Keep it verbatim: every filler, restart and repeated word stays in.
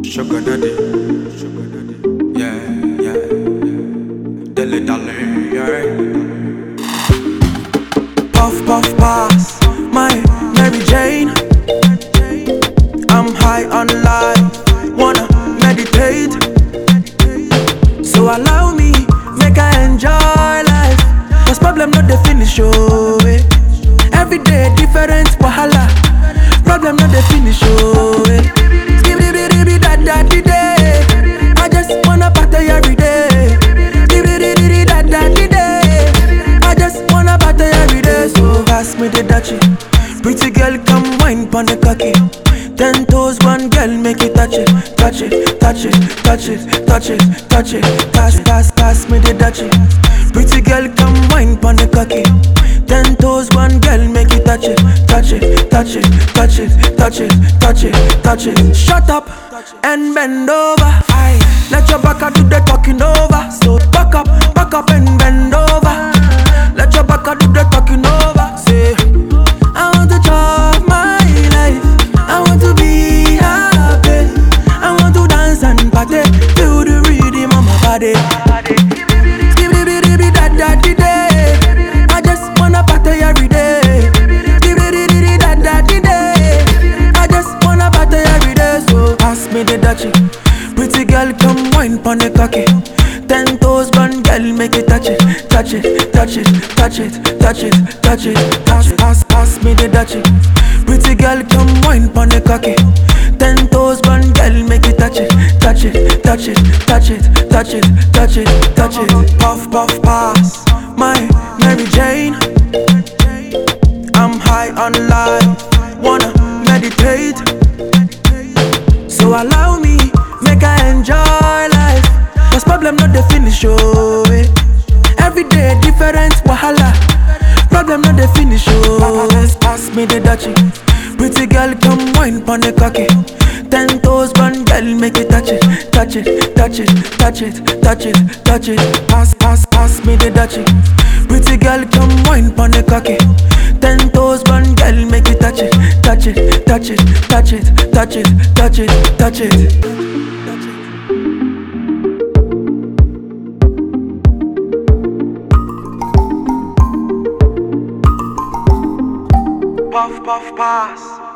Sugar daddy, sugar daddy, yeah, yeah, dilly dally, yeah. Puff puff pass, my Mary Jane. I'm high on life, wanna meditate. So allow me, make I enjoy life. Cause problem not the finish, oh eh. Every day different wahala. Problem not the finish, oh eh. I just wanna party every day. I just wanna party every day. So pass me the dachi. Pretty girl, come wine pon the cocky. Ten toes, one girl, make it touch it, touch it, touch it, touch it, touch it, touch it. Pass, pass, pass me the dachi. Pretty girl, come wine pon the cocky. Ten toes, one girl, make it touch it, touch it, touch it, touch it, touch it, touch it, touch it. Shut up and bend over. Aye. Let your back do the talking over. So back up, back up and bend over. Let your back do the talking over. Say, I want to chop my life. I want to be happy. I want to dance and party. Feel the rhythm of my body. I just wanna party every day. I just wanna party every day. So pass me the dachi. Pretty girl, come wine pon the cocky. Ten toes, one girl, make it touch it, touch it, touch it, touch it, touch it, touch it. Pass, pass, pass me the dachi. Pretty girl, come wine pon the cocky. Ten toes, one girl, make it touch it, touch it, touch it, touch it, touch it, touch it, touch it. Puff, puff, pass, my Mary Jane. I'm high on life, wanna meditate. So allow me, make I enjoy life. Cause problem not the finish, oh eh. Every day different wahala. Problem not the finish, oh eh. Pass me the dachi. Pretty girl, come wine pon the cocky. Ten toes, one girl, make it touch it, touch it, touch it, touch it, touch it, touch it. Pass, pass, pass me the dachi. Pretty girl, come wine pon the cocky. Ten toes, one girl, make it touch it, touch it, touch it, touch it, touch it, touch it, touch it. Puff, puff, pass.